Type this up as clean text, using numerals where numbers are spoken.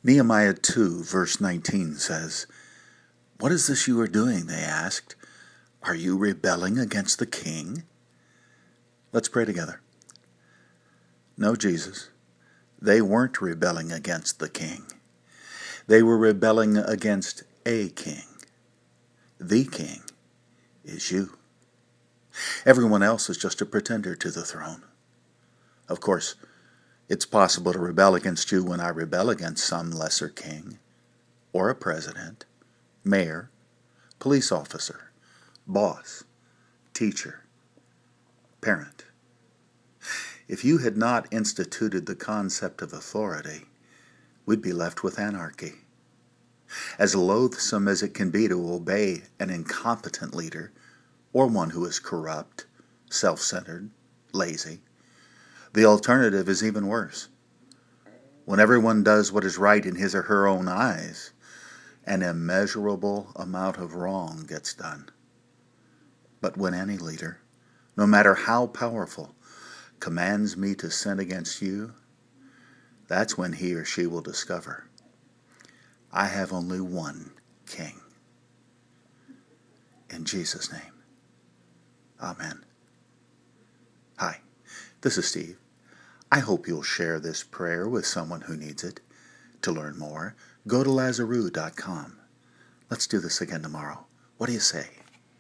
Nehemiah 2, verse 19 says, "What is this you are doing?" they asked. "Are you rebelling against the king?" Let's pray together. No, Jesus, they weren't rebelling against the king. They were rebelling against a king. The king is you. Everyone else is just a pretender to the throne. Of course, it's possible to rebel against you when I rebel against some lesser king, or a president, mayor, police officer, boss, teacher, parent. If you had not instituted the concept of authority, we'd be left with anarchy. As loathsome as it can be to obey an incompetent leader, or one who is corrupt, self-centered, lazy, the alternative is even worse. When everyone does what is right in his or her own eyes, an immeasurable amount of wrong gets done. But when any leader, no matter how powerful, commands me to sin against you, that's when he or she will discover I have only one king. In Jesus' name, amen. Hi, this is Steve. I hope you'll share this prayer with someone who needs it. To learn more, go to Lazaroo.com. Let's do this again tomorrow. What do you say?